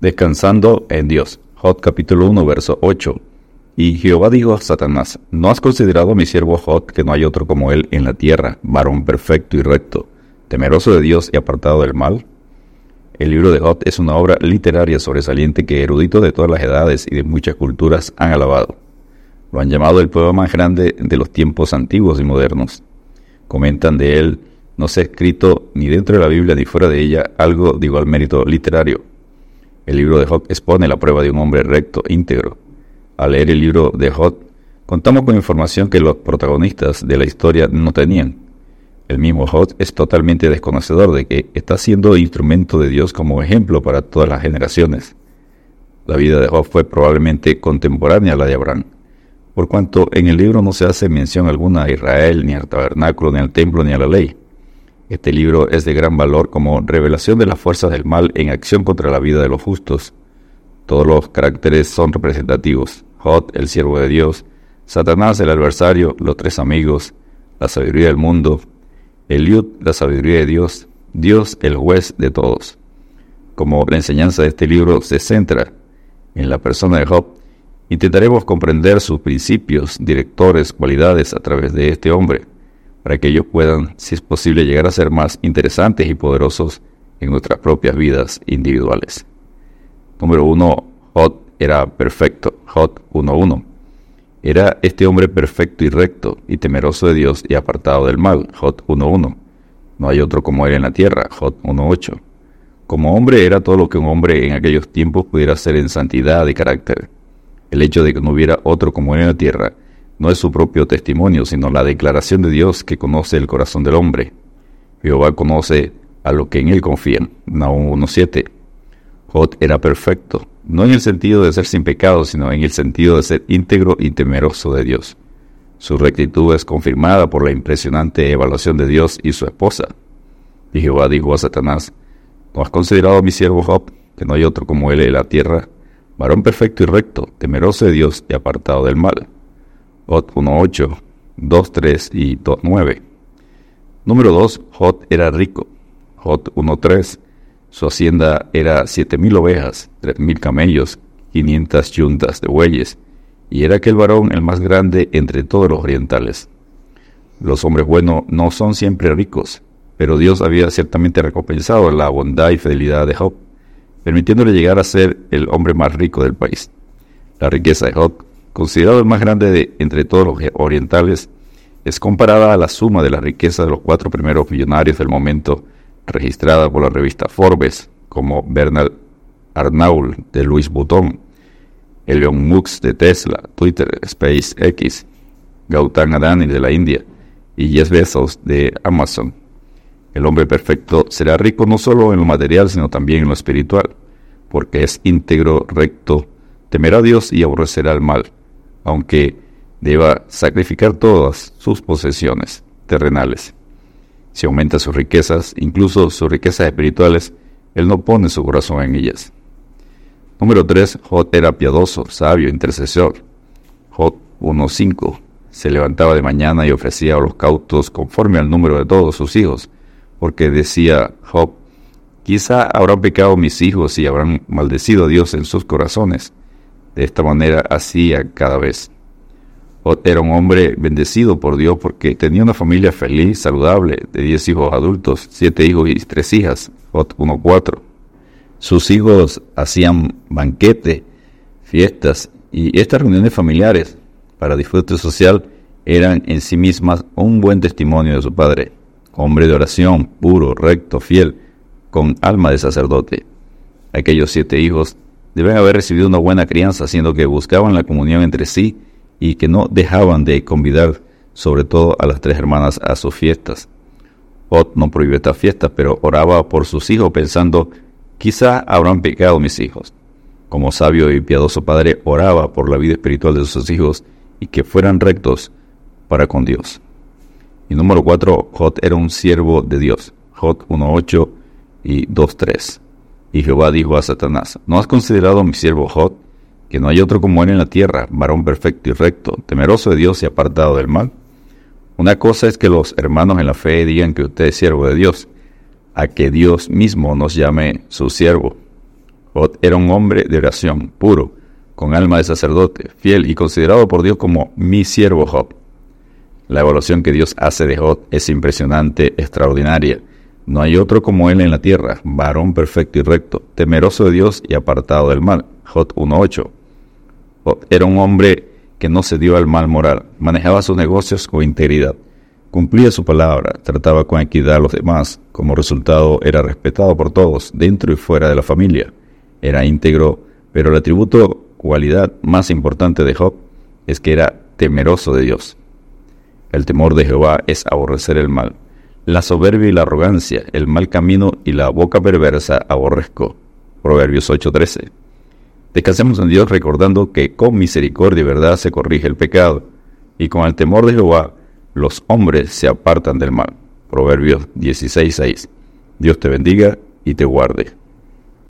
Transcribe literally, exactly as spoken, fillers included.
Descansando en Dios. Job capítulo uno, verso ocho. Y Jehová dijo a Satanás: ¿No has considerado a mi siervo Job, que no hay otro como él en la tierra, varón perfecto y recto, temeroso de Dios y apartado del mal? El libro de Job es una obra literaria sobresaliente que eruditos de todas las edades y de muchas culturas han alabado. Lo han llamado el poema más grande de los tiempos antiguos y modernos. Comentan de él: no se ha escrito ni dentro de la Biblia ni fuera de ella algo de igual mérito literario. El libro de Job expone la prueba de un hombre recto, íntegro. Al leer el libro de Job, contamos con información que los protagonistas de la historia no tenían. El mismo Job es totalmente desconocedor de que está siendo instrumento de Dios como ejemplo para todas las generaciones. La vida de Job fue probablemente contemporánea a la de Abraham, por cuanto en el libro no se hace mención alguna a Israel, ni al tabernáculo, ni al templo, ni a la ley. Este libro es de gran valor como revelación de las fuerzas del mal en acción contra la vida de los justos. Todos los caracteres son representativos: Job, el siervo de Dios; Satanás, el adversario; los tres amigos; la sabiduría del mundo; Eliud, la sabiduría de Dios; Dios, el juez de todos. Como la enseñanza de este libro se centra en la persona de Job, intentaremos comprender sus principios, directores, cualidades a través de este hombre, para que ellos puedan, si es posible, llegar a ser más interesantes y poderosos en nuestras propias vidas individuales. Número uno, Job era perfecto. Job uno uno. Era este hombre perfecto y recto, y temeroso de Dios y apartado del mal. Job uno uno. No hay otro como él en la tierra. Job uno ocho. Como hombre era todo lo que un hombre en aquellos tiempos pudiera ser en santidad y carácter. El hecho de que no hubiera otro como él en la tierra no es su propio testimonio, sino la declaración de Dios que conoce el corazón del hombre. Jehová conoce a los que en él confían. Nahum uno siete. Job era perfecto, no en el sentido de ser sin pecado, sino en el sentido de ser íntegro y temeroso de Dios. Su rectitud es confirmada por la impresionante evaluación de Dios y su esposa. Y Jehová dijo a Satanás: ¿No has considerado a mi siervo Job, que no hay otro como él en la tierra, varón perfecto y recto, temeroso de Dios y apartado del mal? Job uno ocho, dos tres y dos nueve. Número dos. Job era rico. Job uno tres. Su hacienda era siete mil ovejas, tres mil camellos, quinientas yuntas de bueyes, y era aquel varón el más grande entre todos los orientales. Los hombres buenos no son siempre ricos, pero Dios había ciertamente recompensado la bondad y fidelidad de Job, permitiéndole llegar a ser el hombre más rico del país. La riqueza de Job, considerado el más grande de entre todos los orientales, es comparada a la suma de la riqueza de los cuatro primeros millonarios del momento, registrada por la revista Forbes, como Bernard Arnault de Louis Vuitton, Elon Musk de Tesla, Twitter, SpaceX, Gautam Adani de la India y Jeff Bezos de Amazon. El hombre perfecto será rico no solo en lo material, sino también en lo espiritual, porque es íntegro, recto, temerá a Dios y aborrecerá el mal, aunque deba sacrificar todas sus posesiones terrenales. Si aumenta sus riquezas, incluso sus riquezas espirituales, él no pone su corazón en ellas. Número tres. Job era piadoso, sabio, intercesor. Job uno cinco. Se levantaba de mañana y ofrecía holocaustos conforme al número de todos sus hijos, porque decía Job: quizá habrán pecado mis hijos y habrán maldecido a Dios en sus corazones. De esta manera hacía cada vez. Job era un hombre bendecido por Dios porque tenía una familia feliz, saludable, de diez hijos adultos, siete hijos y tres hijas. Job uno cuatro. Sus hijos hacían banquete, fiestas, y estas reuniones familiares para disfrute social eran en sí mismas un buen testimonio de su padre, hombre de oración, puro, recto, fiel, con alma de sacerdote. Aquellos siete hijos deben haber recibido una buena crianza, siendo que buscaban la comunión entre sí y que no dejaban de convidar, sobre todo a las tres hermanas, a sus fiestas. Job no prohibió estas fiestas, pero oraba por sus hijos pensando: quizá habrán pecado mis hijos. Como sabio y piadoso padre, oraba por la vida espiritual de sus hijos y que fueran rectos para con Dios. Y número cuatro. Job era un siervo de Dios. Job uno ocho y dos tres. Y Jehová dijo a Satanás: ¿No has considerado a mi siervo Job, que no hay otro como él en la tierra, varón perfecto y recto, temeroso de Dios y apartado del mal? Una cosa es que los hermanos en la fe digan que usted es siervo de Dios, a que Dios mismo nos llame su siervo. Job era un hombre de oración, puro, con alma de sacerdote, fiel y considerado por Dios como mi siervo Job. La evaluación que Dios hace de Job es impresionante, extraordinaria. No hay otro como él en la tierra, varón perfecto y recto, temeroso de Dios y apartado del mal. Job uno ocho. Job era un hombre que no cedió al mal moral, manejaba sus negocios con integridad, cumplía su palabra, trataba con equidad a los demás. Como resultado, era respetado por todos, dentro y fuera de la familia. Era íntegro, pero el atributo, cualidad más importante de Job es que era temeroso de Dios. El temor de Jehová es aborrecer el mal. La soberbia y la arrogancia, el mal camino y la boca perversa aborrezco. Proverbios ocho trece. Descansemos en Dios recordando que con misericordia y verdad se corrige el pecado, y con el temor de Jehová los hombres se apartan del mal. Proverbios dieciséis seis. Dios te bendiga y te guarde.